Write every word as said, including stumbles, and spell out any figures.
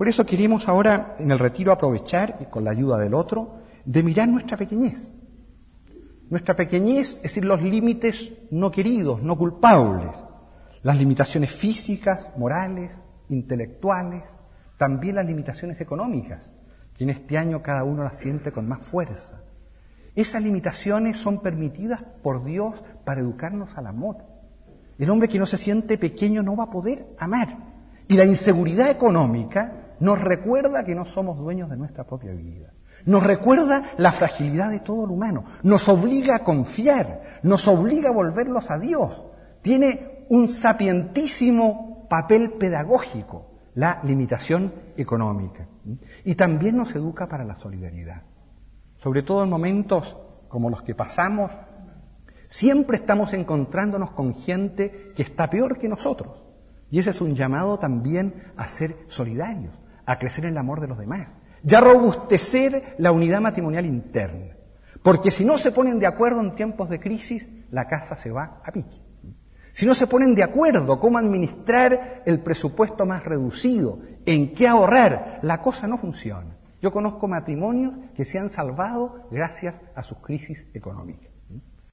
Por eso queremos ahora en el retiro aprovechar, y con la ayuda del otro, de mirar nuestra pequeñez. Nuestra pequeñez, es decir, los límites no queridos, no culpables, las limitaciones físicas, morales, intelectuales, también las limitaciones económicas, que en este año cada uno las siente con más fuerza. Esas limitaciones son permitidas por Dios para educarnos al amor. El hombre que no se siente pequeño no va a poder amar. Y la inseguridad económica nos recuerda que no somos dueños de nuestra propia vida. Nos recuerda la fragilidad de todo el humano. Nos obliga a confiar, nos obliga a volverlos a Dios. Tiene un sapientísimo papel pedagógico, la limitación económica. Y también nos educa para la solidaridad. Sobre todo en momentos como los que pasamos, siempre estamos encontrándonos con gente que está peor que nosotros. Y ese es un llamado también a ser solidarios, a crecer en el amor de los demás, y a robustecer la unidad matrimonial interna. Porque si no se ponen de acuerdo en tiempos de crisis, la casa se va a pique. Si no se ponen de acuerdo cómo administrar el presupuesto más reducido, en qué ahorrar, la cosa no funciona. Yo conozco matrimonios que se han salvado gracias a sus crisis económicas.